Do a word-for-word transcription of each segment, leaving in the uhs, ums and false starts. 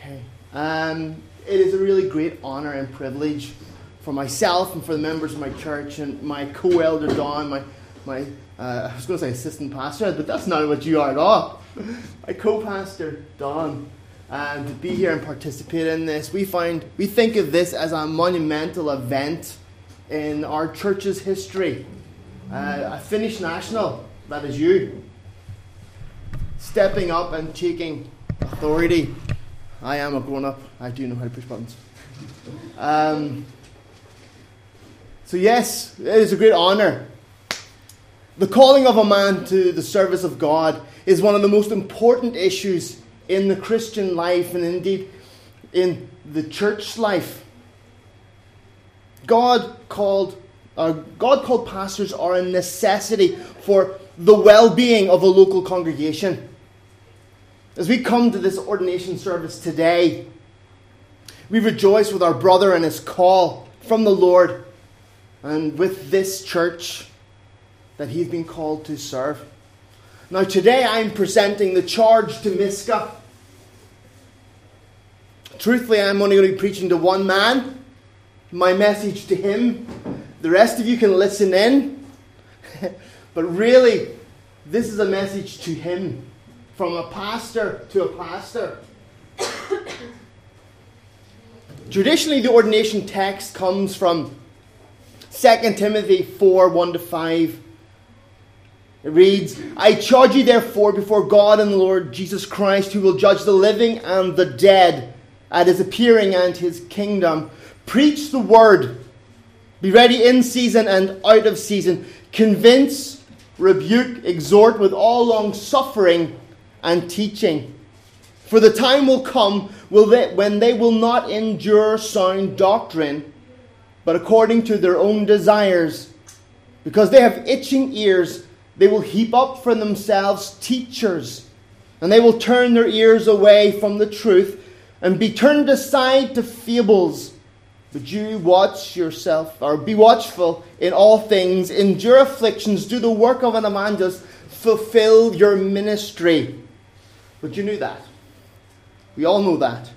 Okay. Um, it is a really great honour and privilege for myself and for the members of my church and my co-elder Don, my my uh, I was going to say assistant pastor, but that's not what you are at all. My co-pastor Don, um, to be here and participate in this. We find we think of this as a monumental event in our church's history. Uh, a Finnish national, that is you, stepping up and taking authority. I am a grown-up. I do know how to push buttons. Um, so yes, it is a great honour. The calling of a man to the service of God is one of the most important issues in the Christian life and indeed in the church life. God called uh, God called pastors are a necessity for the well-being of a local congregation. As we come to this ordination service today, we rejoice with our brother and his call from the Lord and with this church that he's been called to serve. Now today I'm presenting the charge to Miska. Truthfully, I'm only going to be preaching to one man. My message to him. The rest of you can listen in. But really, this is a message to him. From a pastor to a pastor. Traditionally, the ordination text comes from Second Timothy four, one to five. It reads, I charge you therefore before God and the Lord Jesus Christ, who will judge the living and the dead at his appearing and his kingdom. Preach the word. Be ready in season and out of season. Convince, rebuke, exhort with all long suffering and teaching. For the time will come will they, when they will not endure sound doctrine, but according to their own desires. Because they have itching ears, they will heap up for themselves teachers, and they will turn their ears away from the truth and be turned aside to fables. But you watch yourself, or be watchful in all things, endure afflictions, do the work of an evangelist, fulfill your ministry. But you knew that. We all know that.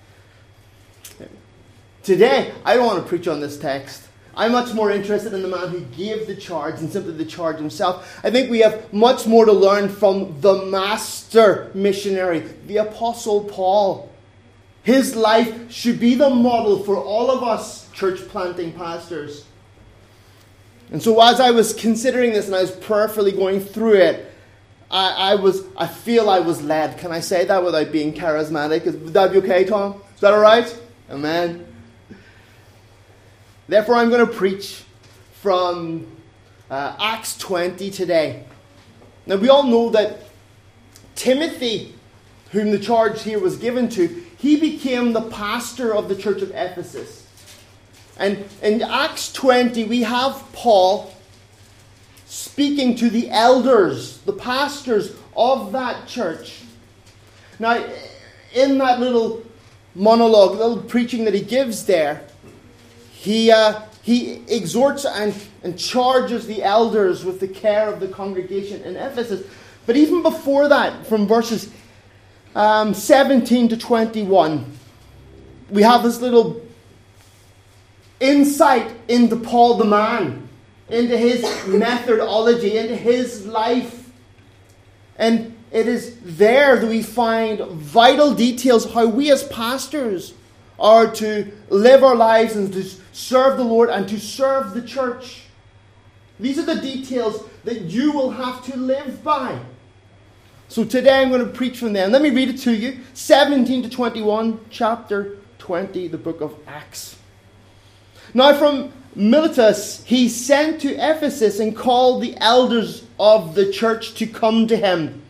Today, I don't want to preach on this text. I'm much more interested in the man who gave the charge than simply the charge himself. I think we have much more to learn from the master missionary, the Apostle Paul. His life should be the model for all of us church planting pastors. And so as I was considering this and I was prayerfully going through it, I, I was, I feel I was led. Can I say that without being charismatic? Is, would that be okay, Tom? Is that all right? Amen. Therefore, I'm going to preach from uh, Acts twenty today. Now, we all know that Timothy, whom the charge here was given to, he became the pastor of the church of Ephesus. And in Acts twenty, we have Paul speaking to the elders, the pastors of that church. Now, in that little monologue, little preaching that he gives there, he uh, he exhorts and, and charges the elders with the care of the congregation in Ephesus. But even before that, from verses um, seventeen to twenty-one, we have this little insight into Paul the man, into his methodology, into his life. And it is there that we find vital details of how we as pastors are to live our lives and to serve the Lord and to serve the church. These are the details that you will have to live by. So today I'm going to preach from them. Let me read it to you. seventeen to twenty-one, chapter twenty, the book of Acts. Now from Miletus he sent to Ephesus and called the elders of the church to come to him.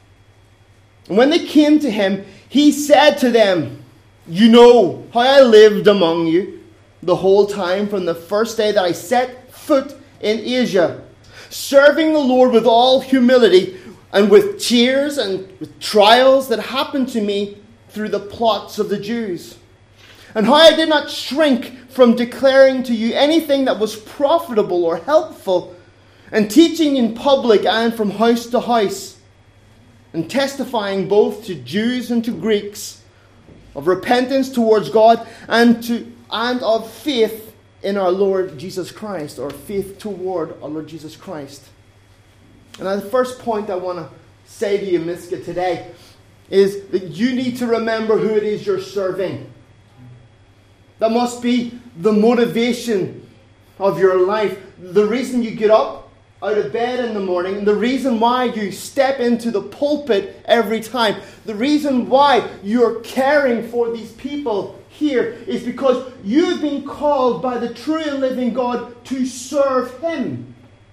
And when they came to him, he said to them, you know how I lived among you the whole time from the first day that I set foot in Asia, serving the Lord with all humility and with tears and with trials that happened to me through the plots of the Jews. And how I did not shrink from declaring to you anything that was profitable or helpful, and teaching in public and from house to house, and testifying both to Jews and to Greeks of repentance towards God, and to and of faith in our Lord Jesus Christ, or faith toward our Lord Jesus Christ. And the first point I want to say to you, Miska, today is that you need to remember who it is you're serving. That must be the motivation of your life. The reason you get up out of bed in the morning, and the reason why you step into the pulpit every time, the reason why you're caring for these people here is because you've been called by the true and living God to serve Him.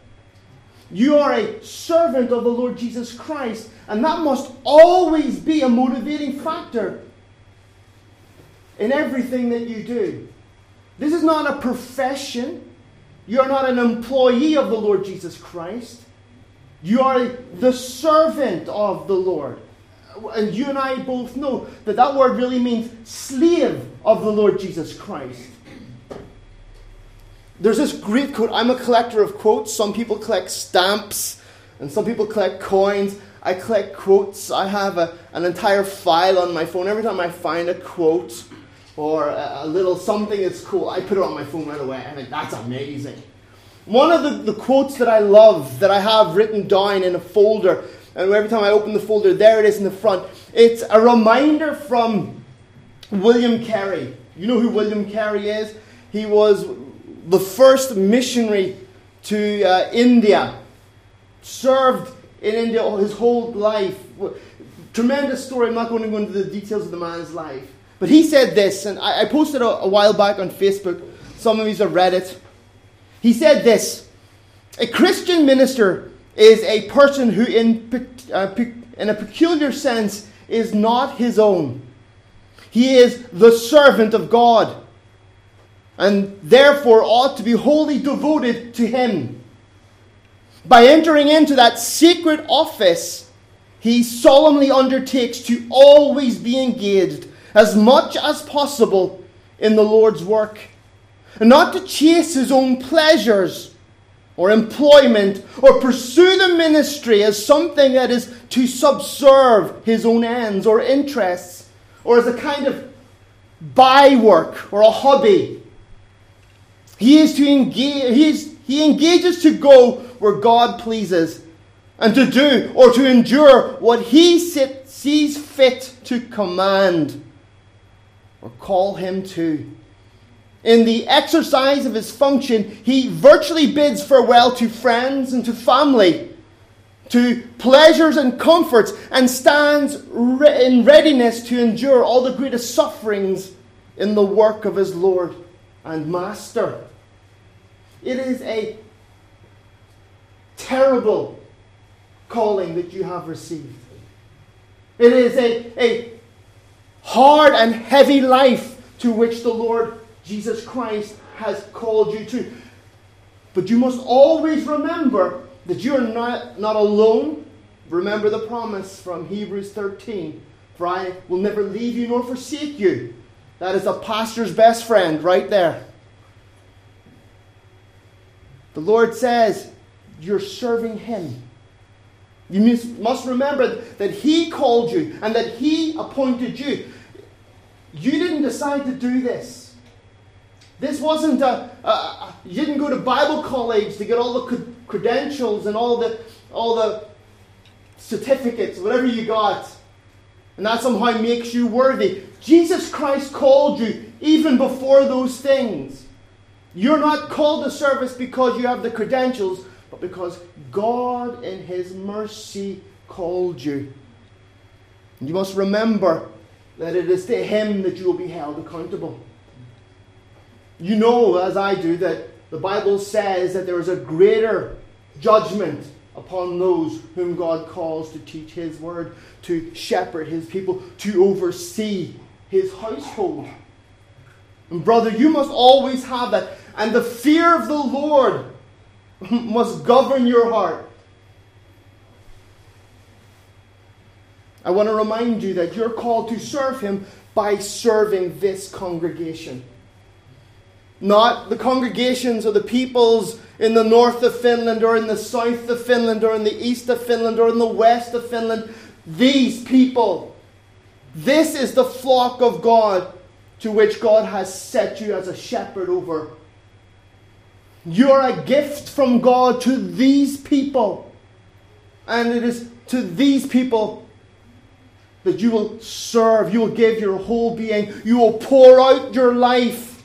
You are a servant of the Lord Jesus Christ, and that must always be a motivating factor in everything that you do. This is not a profession. You are not an employee of the Lord Jesus Christ. You are the servant of the Lord. And you and I both know that that word really means slave of the Lord Jesus Christ. There's this great quote. I'm a collector of quotes. Some people collect stamps, and some people collect coins. I collect quotes. I have a, an entire file on my phone. Every time I find a quote or a, a little something that's cool, I put it on my phone right away. I think that's amazing. One of the, the quotes that I love, that I have written down in a folder, and every time I open the folder, there it is in the front. It's a reminder from William Carey. You know who William Carey is? He was the first missionary to uh, India. Served in India his whole life. Tremendous story. I'm not going to go into the details of the man's life. But he said this, and I, I posted a, a while back on Facebook. Some of you have read it. He said this: a Christian minister is a person who in, uh, in a peculiar sense is not his own. He is the servant of God, and therefore ought to be wholly devoted to Him. By entering into that secret office, he solemnly undertakes to always be engaged as much as possible in the Lord's work, and not to chase his own pleasures or employment, or pursue the ministry as something that is to subserve his own ends or interests, or as a kind of bywork or a hobby. He is to engage, he, is, he engages to go where God pleases, and to do or to endure what he sit, sees fit to command or call him to. In the exercise of his function, he virtually bids farewell to friends and to family, to pleasures and comforts, and stands re- in readiness to endure all the greatest sufferings in the work of his Lord and Master. It is a terrible calling that you have received. It is a, a hard and heavy life to which the Lord Jesus Christ has called you to. But you must always remember that you are not, not alone. Remember the promise from Hebrews thirteen. For I will never leave you nor forsake you. That is a pastor's best friend right there. The Lord says you're serving Him. You must remember that He called you and that He appointed you. You didn't decide to do this. This wasn't a, a, a you didn't go to Bible college to get all the credentials and all the all the certificates, whatever you got, and that somehow makes you worthy. Jesus Christ called you even before those things. You're not called to service because you have the credentials, but because God in His mercy called you. And you must remember that it is to Him that you will be held accountable. You know, as I do, that the Bible says that there is a greater judgment upon those whom God calls to teach His word, to shepherd His people, to oversee His household. And brother, you must always have that. And the fear of the Lord must govern your heart. I want to remind you that you're called to serve Him by serving this congregation. Not the congregations or the peoples in the north of Finland or in the south of Finland or in the east of Finland or in the west of Finland. These people This is the flock of God to which God has set you as a shepherd over. You are a gift from God to these people. And it is to these people that you will serve. You will give your whole being. You will pour out your life.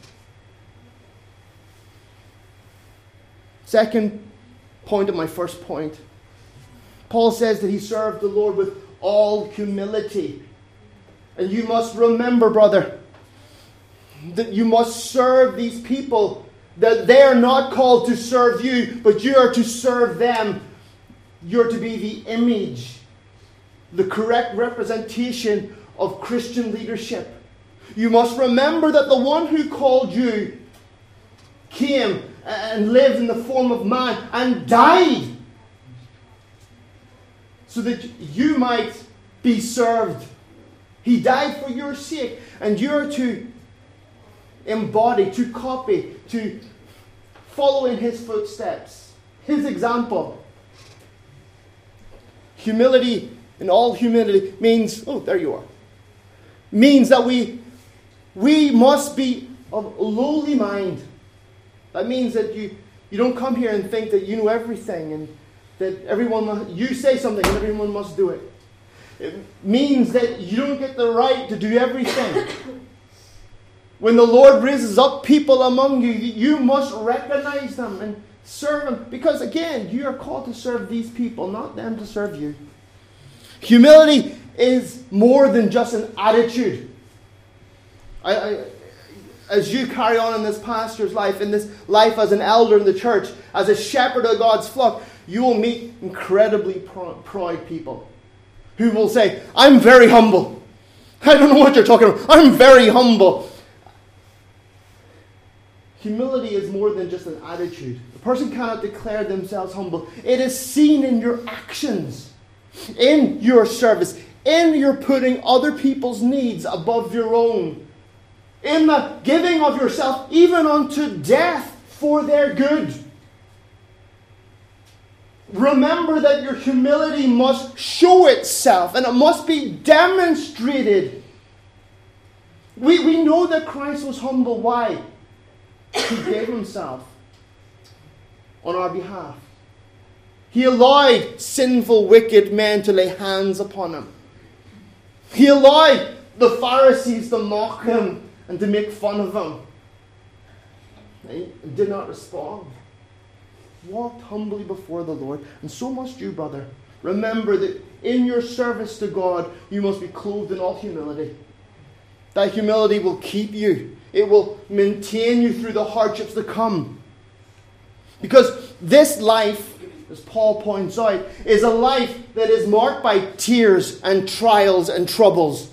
Second point of my first point. Paul says that he served the Lord with all humility. And you must remember, brother, that you must serve these people, that they are not called to serve you, but you are to serve them. You're to be the image, the correct representation of Christian leadership. You must remember that the one who called you came and lived in the form of man and died so that you might be served. He died for your sake, and you're to embody, to copy, to follow in his footsteps, his example. Humility, in all humility, means, oh, there you are, means that we, we must be of lowly mind. That means that you, you don't come here and think that you know everything and that everyone must, you say something and everyone must do it. It means that you don't get the right to do everything. When the Lord raises up people among you, you must recognize them and serve them. Because again, you are called to serve these people, not them to serve you. Humility is more than just an attitude. I, I, as you carry on in this pastor's life, in this life as an elder in the church, as a shepherd of God's flock, you will meet incredibly proud people who will say, I'm very humble. I don't know what you're talking about. I'm very humble. Humility is more than just an attitude. A person cannot declare themselves humble. It is seen in your actions, in your service, in your putting other people's needs above your own, in the giving of yourself even unto death for their good. Remember that your humility must show itself and it must be demonstrated. We, we know that Christ was humble. Why? He gave himself on our behalf. He allowed sinful, wicked men to lay hands upon him. He allowed the Pharisees to mock him and to make fun of him. He did not respond. Walked humbly before the Lord, and so must you, brother. Remember that in your service to God, you must be clothed in all humility. That humility will keep you. It will maintain you through the hardships to come. Because this life, as Paul points out, is a life that is marked by tears and trials and troubles.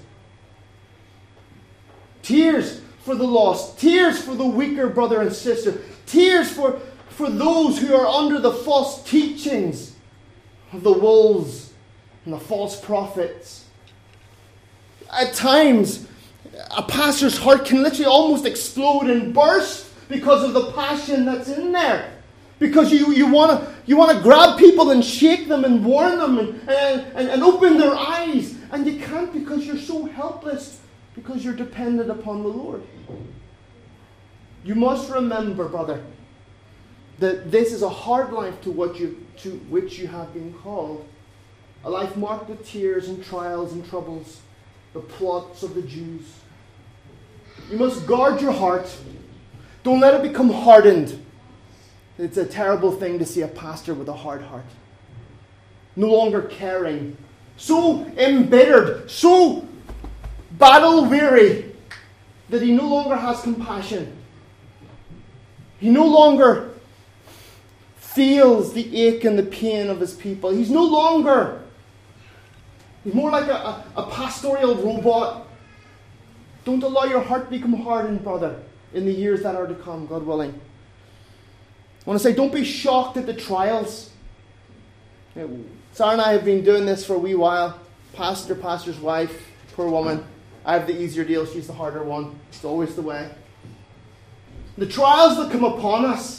Tears for the lost. Tears for the weaker brother and sister. Tears for For those who are under the false teachings of the wolves and the false prophets. At times, a pastor's heart can literally almost explode and burst because of the passion that's in there. Because you, you want to you want to grab people and shake them and warn them and, and, and open their eyes. And you can't because you're so helpless, because you're dependent upon the Lord. You must remember, brother, that this is a hard life to what you to which you have been called. A life marked with tears and trials and troubles, the plots of the Jews. You must guard your heart. Don't let it become hardened. It's a terrible thing to see a pastor with a hard heart. No longer caring. So embittered, so battle weary that he no longer has compassion. He no longer feels the ache and the pain of his people. He's no longer, he's more like a, a, a pastoral robot. Don't allow your heart to become hardened, brother, in the years that are to come, God willing. I want to say, don't be shocked at the trials. Sarah and I have been doing this for a wee while. Pastor, pastor's wife, poor woman. I have the easier deal, she's the harder one. It's always the way. The trials that come upon us,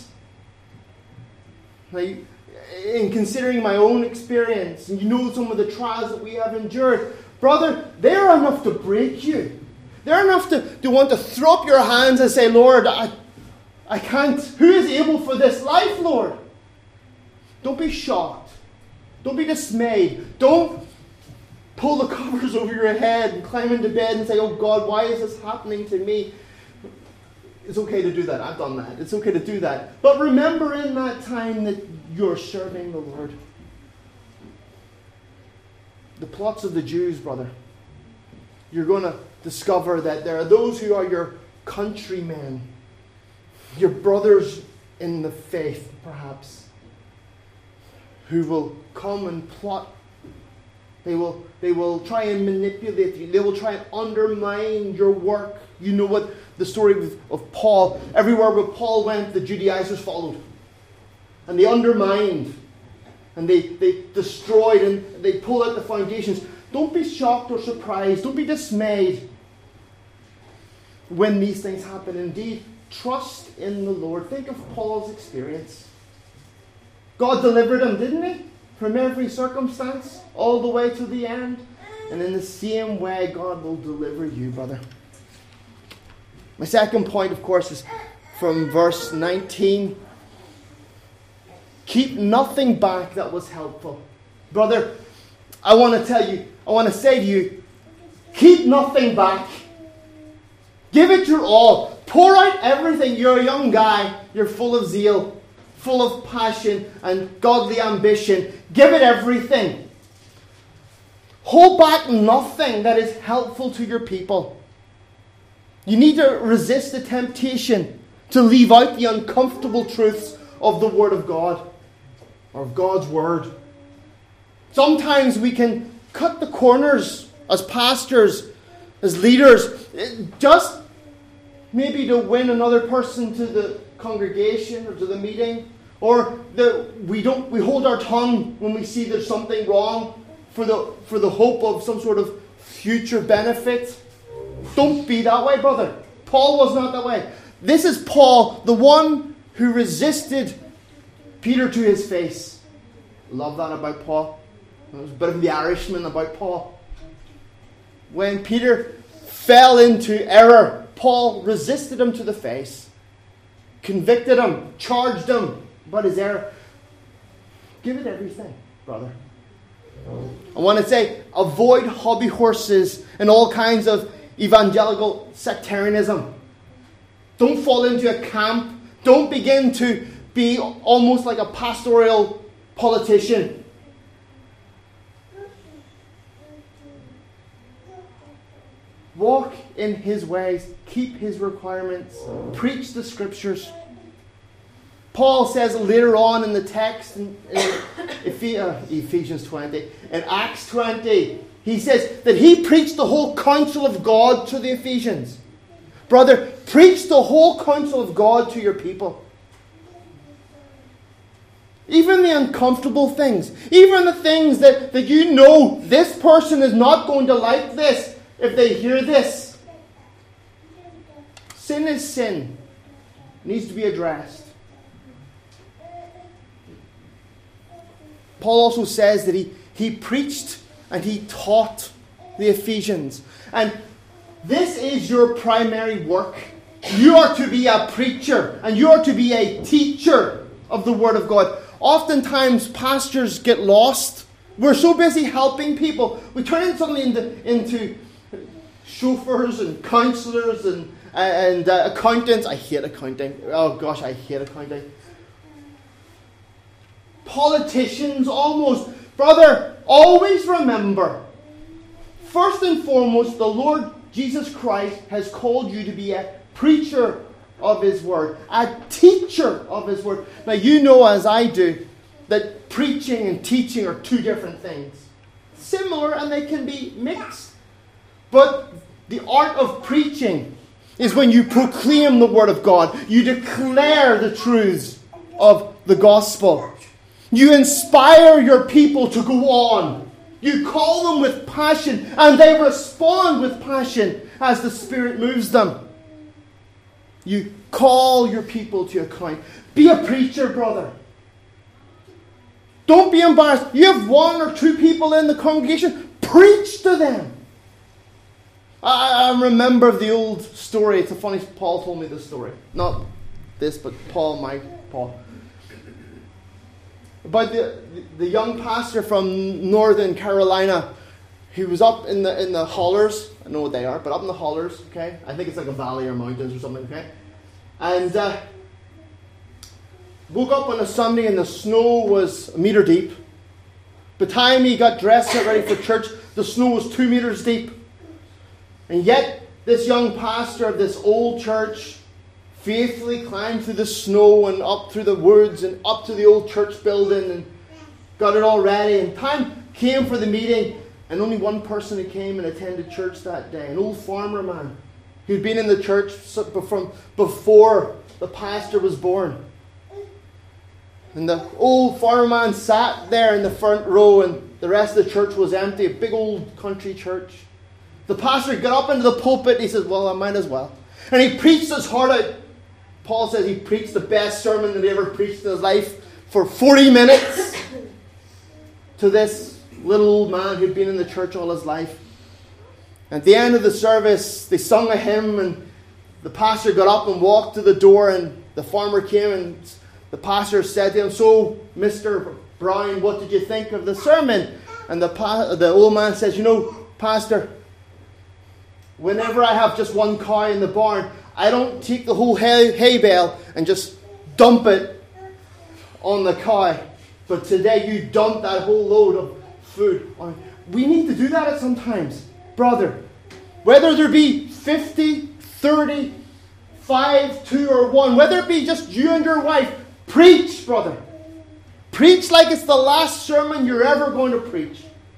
in considering my own experience, and you know some of the trials that we have endured, brother, they're enough to break you. They're enough to, to want to throw up your hands and say, Lord, I, I can't. Who is able for this life, Lord? Don't be shocked. Don't be dismayed. Don't pull the covers over your head and climb into bed and say, oh God, why is this happening to me? It's okay to do that. I've done that. It's okay to do that. But remember in that time that you're serving the Lord. The plots of the Jews, brother. You're going to discover that there are those who are your countrymen, your brothers in the faith, perhaps, who will come and plot. They will, they will try and manipulate you. They will try and undermine your work. You know what the story of, of Paul. Everywhere where Paul went, the Judaizers followed. And they undermined. And they, they destroyed and they pulled out the foundations. Don't be shocked or surprised. Don't be dismayed when these things happen. Indeed, trust in the Lord. Think of Paul's experience. God delivered him, didn't he? From every circumstance, all the way to the end. And in the same way, God will deliver you, brother. My second point, of course, is from verse nineteen. Keep nothing back that was helpful. Brother, I want to tell you, I want to say to you, keep nothing back. Give it your all. Pour out everything. You're a young guy. You're full of zeal, full of passion and godly ambition. Give it everything. Hold back nothing that is helpful to your people. You need to resist the temptation to leave out the uncomfortable truths of the Word of God, or of God's Word. Sometimes we can cut the corners as pastors, as leaders, just maybe to win another person to the congregation or to the meeting, or that we don't we hold our tongue when we see there's something wrong for the for the hope of some sort of future benefit. Don't be that way, brother. Paul was not that way. This is Paul, the one who resisted Peter to his face. Love that about Paul. There's a bit of the Irishman about Paul. When Peter fell into error, Paul resisted him to the face, convicted him, charged him about his error. Give it everything, brother. I want to say, avoid hobby horses and all kinds of evangelical sectarianism. Don't fall into a camp. Don't begin to be almost like a pastoral politician. Walk in his ways. Keep his requirements. Preach the scriptures. Paul says later on in the text in, in Ephesians twenty, in Acts twenty, he says that he preached the whole counsel of God to the Ephesians. Brother, preach the whole counsel of God to your people. Even the uncomfortable things. Even the things that, that you know this person is not going to like this if they hear this. Sin is sin. It needs to be addressed. Paul also says that he, he preached and he taught the Ephesians. And this is your primary work. You are to be a preacher and you are to be a teacher of the Word of God. Oftentimes pastors get lost. We're so busy helping people. We turn it suddenly into, into chauffeurs and counselors and, and uh, accountants. I hate accounting. Oh gosh, I hate accounting. Politicians almost. Brother, always remember, first and foremost, the Lord Jesus Christ has called you to be a preacher of His Word, a teacher of His Word. Now you know as I do that preaching and teaching are two different things. Similar and they can be mixed. But the art of preaching is when you proclaim the Word of God. You declare the truths of the gospel. You inspire your people to go on. You call them with passion and they respond with passion as the Spirit moves them. You call your people to account. Be a preacher, brother. Don't be embarrassed. You have one or two people in the congregation. Preach to them. I, I remember the old story. It's a funny, Paul told me this story. Not this, but Paul, my Paul. About the, the young pastor from Northern Carolina. He was up in the in the hollers. I know what they are, but up in the hollers, okay? I think it's like a valley or mountains or something, okay? And uh, woke up on a Sunday and the snow was a meter deep. By the time he got dressed, got ready for church, the snow was two meters deep. And yet, this young pastor of this old church faithfully climbed through the snow and up through the woods and up to the old church building and got it all ready. And time came for the meeting. And only one person who came and attended church that day, an old farmer man who'd been in the church from before the pastor was born. And the old farmer man sat there in the front row and the rest of the church was empty, a big old country church. The pastor got up into the pulpit and he says, well, I might as well. And he preached his heart out. Paul says he preached the best sermon that he ever preached in his life for forty minutes to this little old man who'd been in the church all his life. At the end of the service, they sung a hymn and the pastor got up and walked to the door and the farmer came and the pastor said to him, so, Mister Brown, what did you think of the sermon? And the, pa- the old man says, you know, Pastor, whenever I have just one cow in the barn, I don't take the whole hay, hay bale and just dump it on the cow. But today you dumped that whole load of food on. We need to do that at sometimes, brother. Whether there be fifty, thirty, five, two, or one, whether it be just you and your wife, preach, brother. Preach like it's the last sermon you're ever going to preach.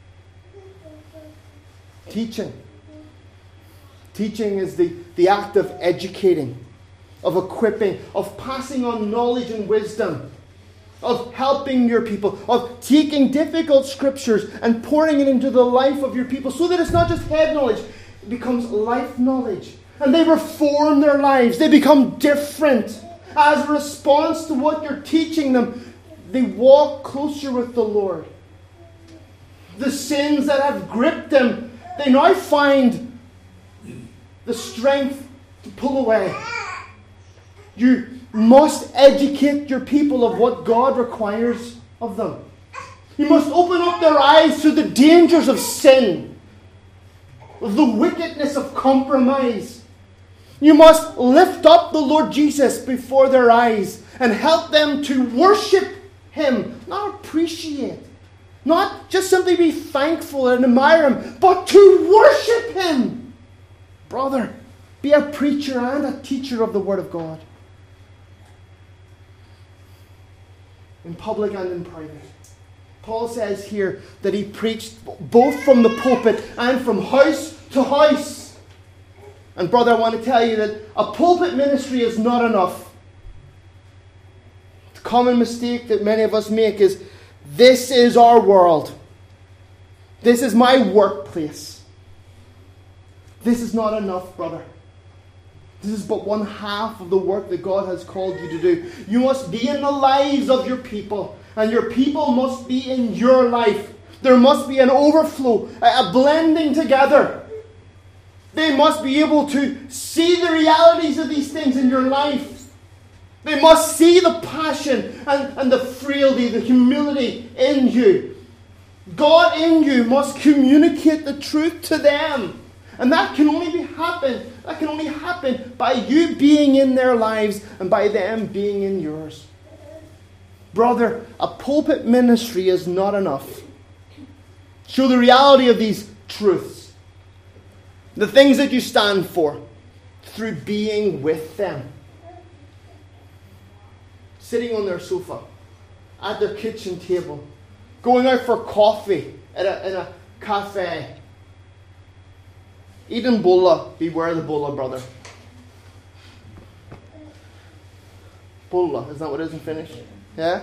Teaching. Teaching is the, the act of educating, of equipping, of passing on knowledge and wisdom, of helping your people, of taking difficult scriptures and pouring it into the life of your people so that it's not just head knowledge, it becomes life knowledge. And they reform their lives. They become different. As a response to what you're teaching them, they walk closer with the Lord. The sins that have gripped them, they now find the strength to pull away. You must educate your people of what God requires of them. You must open up their eyes to the dangers of sin, of the wickedness of compromise. You must lift up the Lord Jesus before their eyes and help them to worship Him, not appreciate, not just simply be thankful and admire Him, but to worship Him. Brother, be a preacher and a teacher of the Word of God. In public and in private. Paul says here that he preached both from the pulpit and from house to house. And brother, I want to tell you that a pulpit ministry is not enough. The common mistake that many of us make is, this is our world. This is my workplace. This is not enough, brother. This is but one half of the work that God has called you to do. You must be in the lives of your people. And your people must be in your life. There must be an overflow, a blending together. They must be able to see the realities of these things in your life. They must see the passion and, and the frailty, the humility in you. God in you must communicate the truth to them. And that can only be happen. That can only happen by you being in their lives and by them being in yours. Brother, a pulpit ministry is not enough. Show the reality of these truths. The things that you stand for through being with them. Sitting on their sofa, at their kitchen table, going out for coffee at a, in a cafe. Eating bulla, beware the bulla, brother. Bulla, is that what it is in Finnish? Yeah?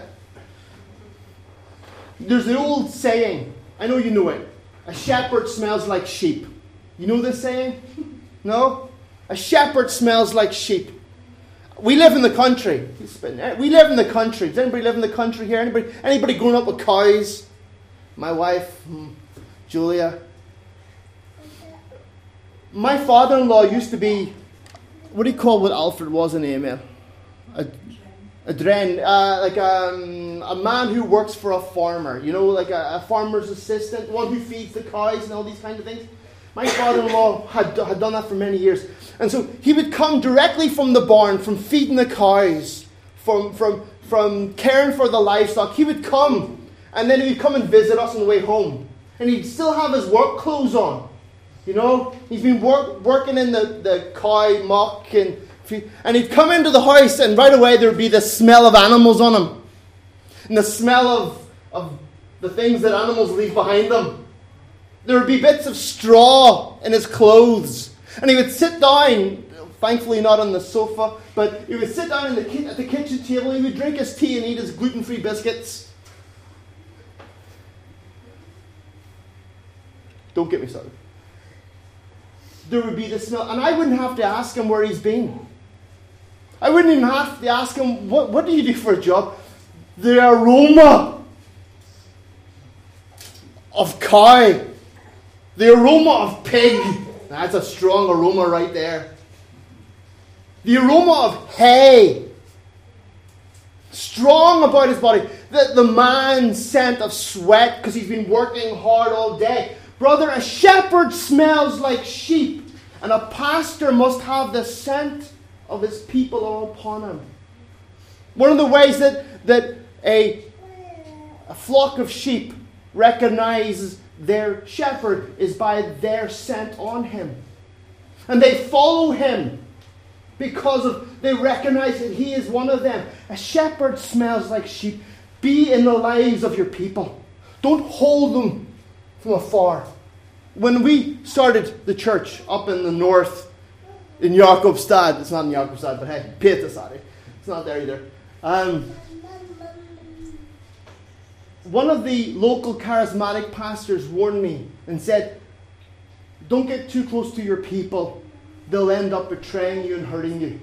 There's an old saying, I know you know it. A shepherd smells like sheep. You know this saying? No? A shepherd smells like sheep. We live in the country. We live in the country. Does anybody live in the country here? Anybody, anybody growing up with cows? My wife, Julia. My father-in-law used to be, what do you call what Alfred was in A M L? A, a dren, uh, like um, a man who works for a farmer, you know, like a, a farmer's assistant, one who feeds the cows and all these kind of things. My father-in-law had, had done that for many years. And so he would come directly from the barn, from feeding the cows, from, from, from caring for the livestock. He would come, and then he would come and visit us on the way home. And he'd still have his work clothes on. You know, he's been work, working in the, the cow muck, and, and he'd come into the house, and right away there would be the smell of animals on him. And the smell of, of the things that animals leave behind them. There would be bits of straw in his clothes. And he would sit down, thankfully not on the sofa, but he would sit down in the ki- at the kitchen table, he would drink his tea and eat his gluten-free biscuits. Don't get me started. There would be the smell, and I wouldn't have to ask him where he's been. I wouldn't even have to ask him, what, what do you do for a job? The aroma of cow. The aroma of pig. That's a strong aroma right there. The aroma of hay. Strong about his body. The, the man's scent of sweat because he's been working hard all day. Brother, a shepherd smells like sheep. And a pastor must have the scent of his people all upon him. One of the ways that, that a, a flock of sheep recognizes their shepherd is by their scent on him. And they follow him because of they recognize that he is one of them. A shepherd smells like sheep. Be in the lives of your people. Don't hold them from afar. When we started the church up in the north, in Jakobstad, it's not in Jakobstad, but hey, Petersari, it's not there either. Um, one of the local charismatic pastors warned me and said, don't get too close to your people. They'll end up betraying you and hurting you.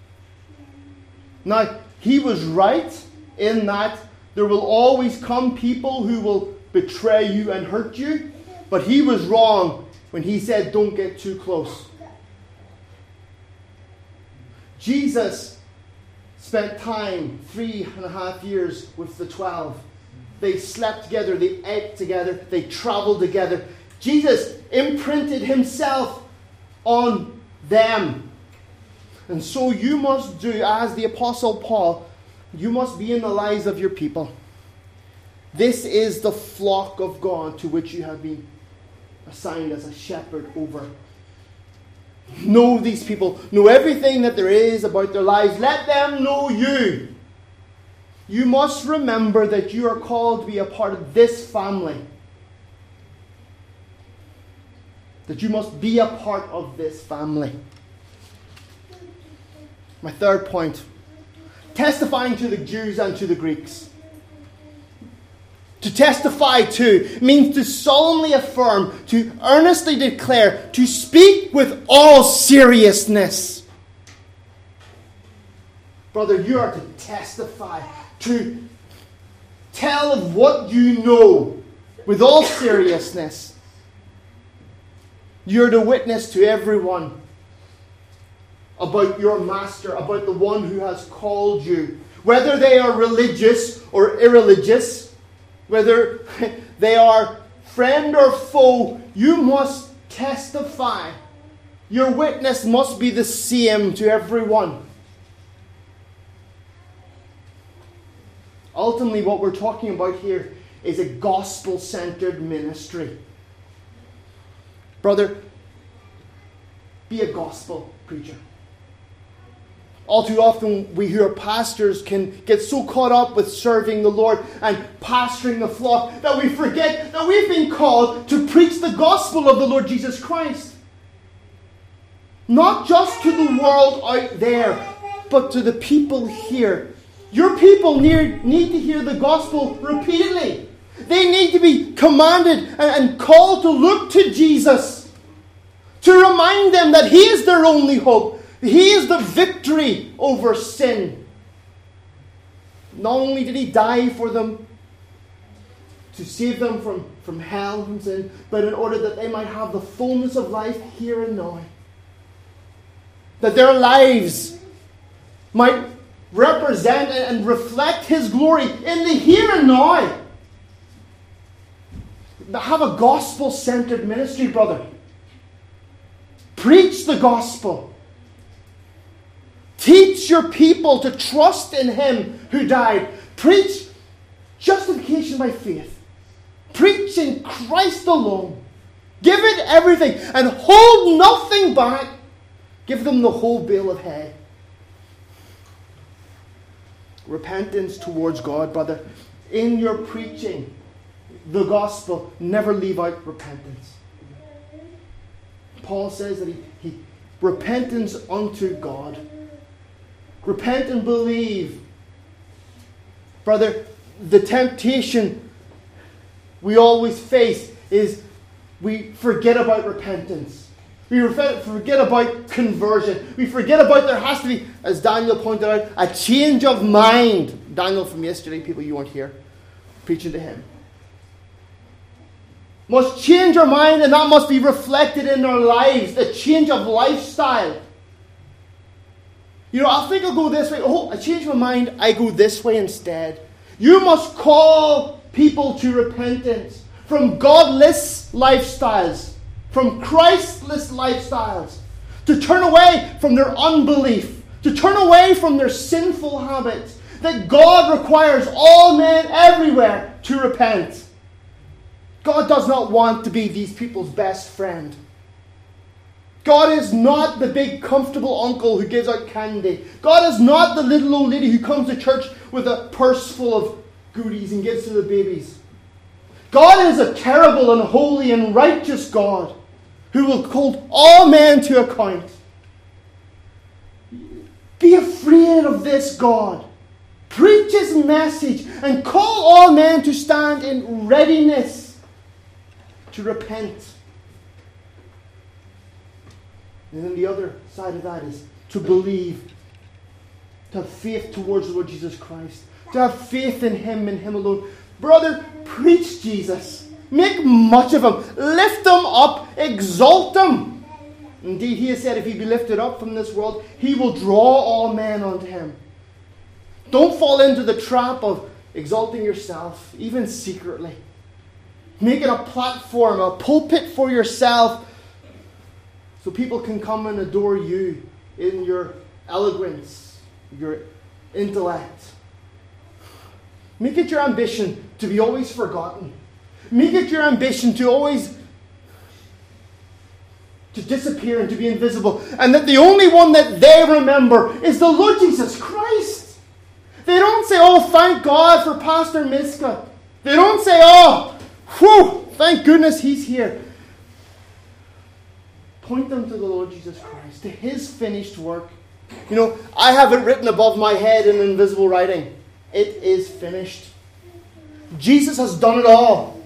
Now, he was right in that there will always come people who will betray you and hurt you. But he was wrong when he said, don't get too close. Jesus spent time, three and a half years, with the twelve. They slept together, they ate together, they traveled together. Jesus imprinted himself on them. And so you must do, as the Apostle Paul, you must be in the lives of your people. This is the flock of God to which you have been assigned as a shepherd over. Know these people. Know everything that there is about their lives. Let them know you. You must remember that you are called to be a part of this family. That you must be a part of this family. My third point. Testifying to the Jews and to the Greeks. To testify to means to solemnly affirm, to earnestly declare, to speak with all seriousness. Brother, you are to testify, to tell of what you know with all seriousness. You're to witness to everyone about your master, about the one who has called you. Whether they are religious or irreligious, whether they are friend or foe, you must testify. Your witness must be the same to everyone. Ultimately, what we're talking about here is a gospel-centered ministry. Brother, be a gospel preacher. All too often we hear pastors can get so caught up with serving the Lord and pastoring the flock that we forget that we've been called to preach the gospel of the Lord Jesus Christ. Not just to the world out there, but to the people here. Your people need, need to hear the gospel repeatedly. They need to be commanded and, and called to look to Jesus. To remind them that He is their only hope. He is the victory over sin. Not only did He die for them, to save them from, from hell, from sin, but in order that they might have the fullness of life here and now. That their lives might represent and reflect His glory in the here and now. Have a gospel-centered ministry, brother. Preach the gospel. Teach your people to trust in Him who died. Preach justification by faith. Preach in Christ alone. Give it everything and hold nothing back. Give them the whole bale of hay. Repentance towards God, brother. In your preaching the gospel, never leave out repentance. Paul says that he, he repentance unto God. Repent and believe. Brother, the temptation we always face is we forget about repentance. We forget about conversion. We forget about there has to be, as Daniel pointed out, a change of mind. Daniel from yesterday, people, you weren't here, preaching to him. Must change our mind, and that must be reflected in our lives. A change of lifestyle. You know, I think I'll go this way. Oh, I changed my mind. I go this way instead. You must call people to repentance from godless lifestyles, from Christless lifestyles, to turn away from their unbelief, to turn away from their sinful habits, that God requires all men everywhere to repent. God does not want to be these people's best friend. God is not the big comfortable uncle who gives out candy. God is not the little old lady who comes to church with a purse full of goodies and gives to the babies. God is a terrible and holy and righteous God who will hold all men to account. Be afraid of this God. Preach His message and call all men to stand in readiness to repent. And then the other side of that is to believe, to have faith towards the Lord Jesus Christ, to have faith in Him and Him alone. Brother, preach Jesus. Make much of Him. Lift Him up. Exalt Him. Indeed, He has said if He be lifted up from this world, He will draw all men unto Him. Don't fall into the trap of exalting yourself, even secretly. Make it a platform, a pulpit for yourself, so people can come and adore you in your eloquence, your intellect. Make it your ambition to be always forgotten. Make it your ambition to always to disappear and to be invisible. And that the only one that they remember is the Lord Jesus Christ. They don't say, oh, thank God for Pastor Miska. They don't say, oh, whew, thank goodness he's here. Point them to the Lord Jesus Christ, to His finished work. You know, I have it written above my head in invisible writing. It is finished. Jesus has done it all.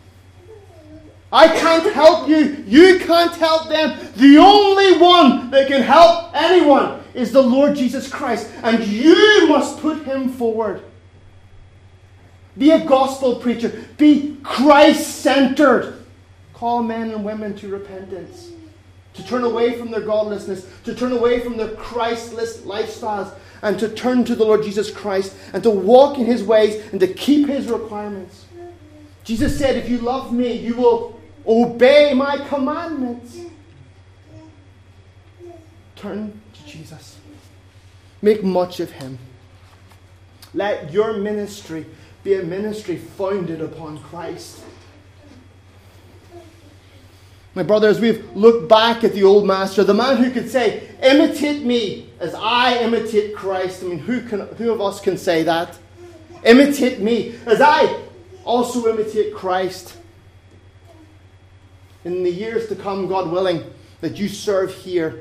I can't help you. You can't help them. The only one that can help anyone is the Lord Jesus Christ. And you must put Him forward. Be a gospel preacher. Be Christ-centered. Call men and women to repentance. To turn away from their godlessness. To turn away from their Christless lifestyles. And to turn to the Lord Jesus Christ. And to walk in His ways. And to keep His requirements. Jesus said, if you love me, you will obey my commandments. Turn to Jesus. Make much of Him. Let your ministry be a ministry founded upon Christ. My brothers, we've looked back at the old master, the man who could say, imitate me as I imitate Christ. I mean, who can, who of us can say that? Imitate me as I also imitate Christ. In the years to come, God willing, that you serve here,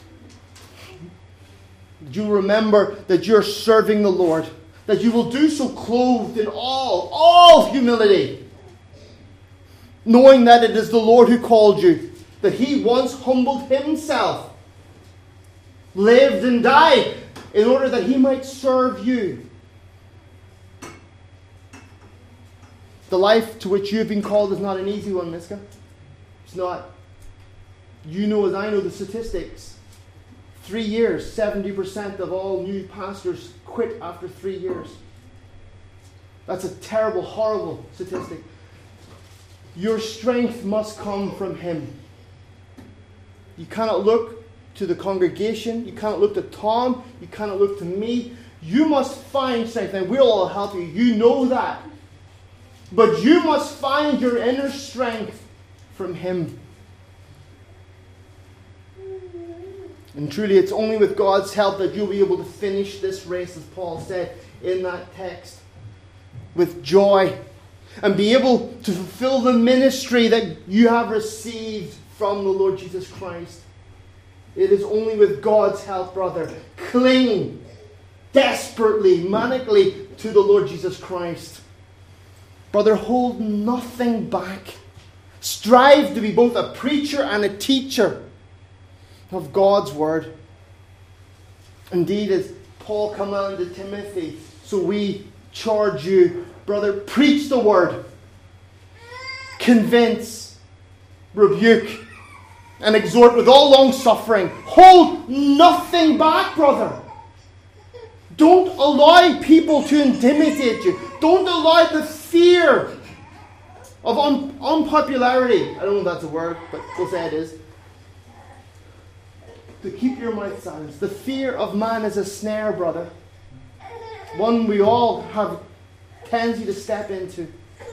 that you remember that you're serving the Lord, that you will do so clothed in all, all humility, knowing that it is the Lord who called you, that He once humbled Himself, lived and died, in order that He might serve you. The life to which you have been called is not an easy one, Miska. It's not. You know as I know the statistics. Three years, seventy percent of all new pastors quit after three years. That's a terrible, horrible statistic. Your strength must come from Him. You cannot look to the congregation. You cannot look to Tom. You cannot look to me. You must find strength. And we'll all help you. You know that. But you must find your inner strength from Him. And truly, it's only with God's help that you'll be able to finish this race, as Paul said in that text, with joy, and be able to fulfill the ministry that you have received from the Lord Jesus Christ. It is only with God's help, brother. Cling desperately, manically to the Lord Jesus Christ. Brother, hold nothing back. Strive to be both a preacher and a teacher of God's Word. Indeed, as Paul commanded Timothy, so we charge you, brother, preach the Word. Convince, rebuke, and exhort with all long suffering. Hold nothing back, brother. Don't allow people to intimidate you. Don't allow the fear of un- unpopularity, I don't know if that's a word, but we'll say it is, to keep your mouth silent. The fear of man is a snare, brother. One we all have tendency to step into.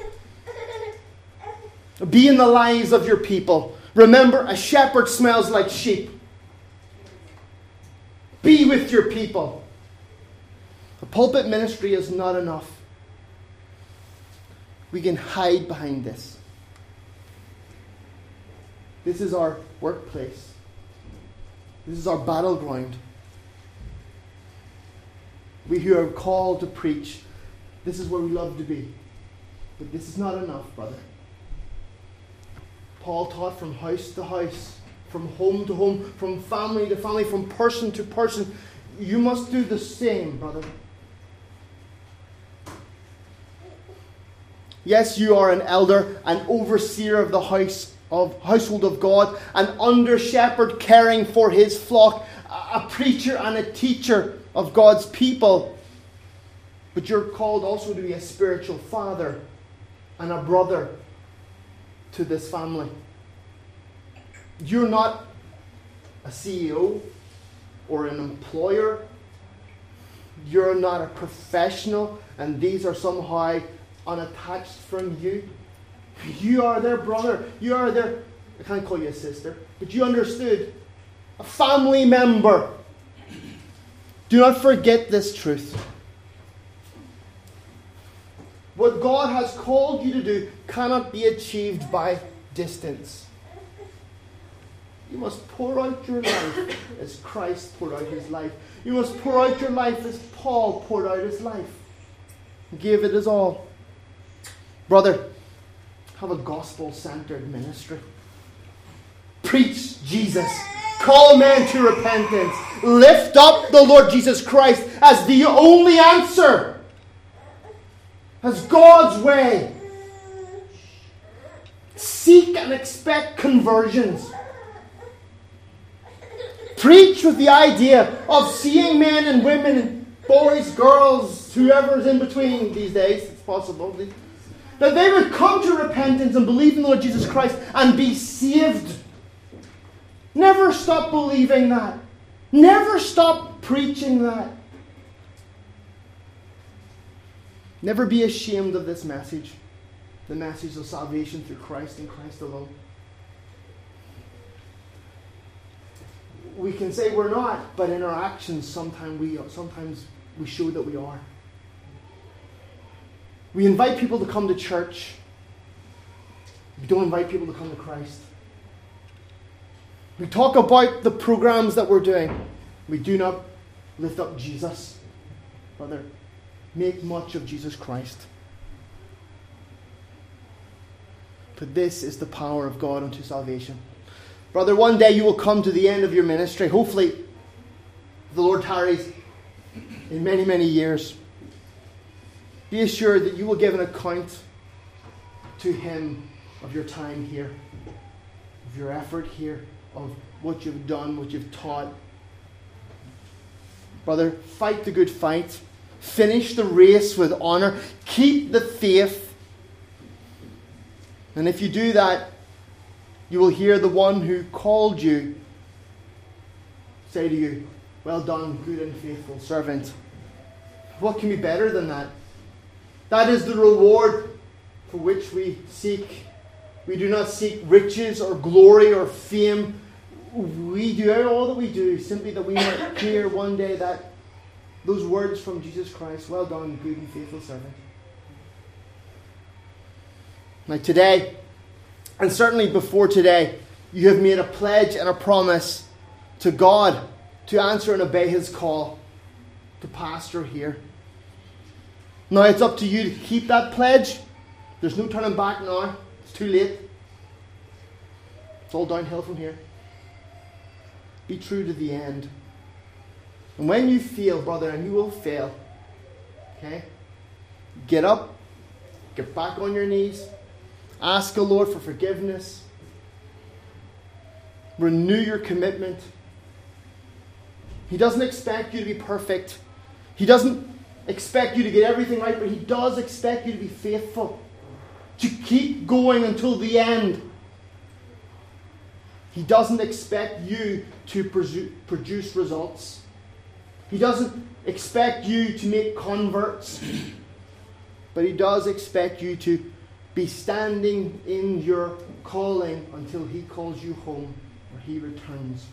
Be in the lives of your people. Remember, a shepherd smells like sheep. Be with your people. A pulpit ministry is not enough. We can hide behind this. This is our workplace. This is our battleground. We who are called to preach, this is where we love to be. But this is not enough, brother. Paul taught from house to house, from home to home, from family to family, from person to person. You must do the same, brother. Yes, you are an elder, an overseer of the house of household of God, an under shepherd caring for his flock, a preacher and a teacher of God's people. But you're called also to be a spiritual father and a brother to this family. You're not a C E O or an employer. You're not a professional, and these are somehow unattached from you. You are their brother. You are their, I can't call you a sister, but you understood. A family member. Do not forget this truth. What God has called you to do cannot be achieved by distance. You must pour out your life as Christ poured out his life. You must pour out your life as Paul poured out his life. Give it his all. Brother, have a gospel-centered ministry. Preach Jesus. Call men to repentance. Lift up the Lord Jesus Christ as the only answer. As God's way. Seek and expect conversions. Preach with the idea of seeing men and women, boys, girls, whoever's in between these days, it's possible, that they would come to repentance and believe in the Lord Jesus Christ and be saved. Never stop believing that. Never stop preaching that. Never be ashamed of this message. The message of salvation through Christ and Christ alone. We can say we're not, but in our actions sometimes we sometimes we show that we are. We invite people to come to church. We don't invite people to come to Christ. We talk about the programs that we're doing. We do not lift up Jesus. Brother, make much of Jesus Christ. For this is the power of God unto salvation. Brother, one day you will come to the end of your ministry. Hopefully, the Lord tarries in many, many years. Be assured that you will give an account to Him of your time here, of your effort here, of what you've done, what you've taught. Brother, fight the good fight. Finish the race with honor. Keep the faith. And if you do that, you will hear the one who called you say to you, well done, good and faithful servant. What can be better than that? That is the reward for which we seek. We do not seek riches or glory or fame. We do all that we do simply that we might hear one day that those words from Jesus Christ, well done, good and faithful servant. Now today, and certainly before today, you have made a pledge and a promise to God to answer and obey His call to pastor here. Now it's up to you to keep that pledge. There's no turning back now. It's too late. It's all downhill from here. Be true to the end. And when you fail, brother, and you will fail, okay, get up, get back on your knees, ask the Lord for forgiveness, renew your commitment. He doesn't expect you to be perfect. He doesn't expect you to get everything right, but He does expect you to be faithful, to keep going until the end. He doesn't expect you to produce results. He doesn't expect you to make converts, but He does expect you to be standing in your calling until He calls you home or He returns.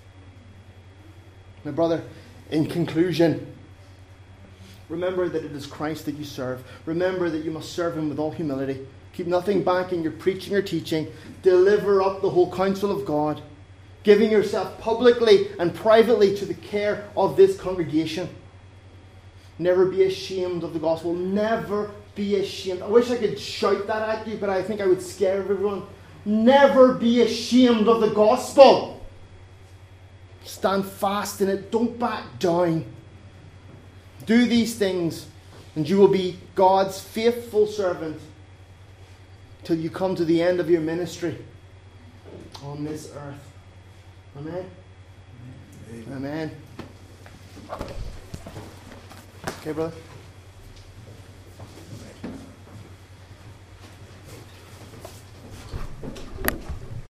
Now, brother, in conclusion, remember that it is Christ that you serve. Remember that you must serve Him with all humility. Keep nothing back in your preaching or teaching. Deliver up the whole counsel of God, giving yourself publicly and privately to the care of this congregation. Never be ashamed of the gospel. Never be ashamed. I wish I could shout that at you, but I think I would scare everyone. Never be ashamed of the gospel. Stand fast in it. Don't back down. Do these things, and you will be God's faithful servant till you come to the end of your ministry on this earth. Amen? Amen. Amen. Okay, brother?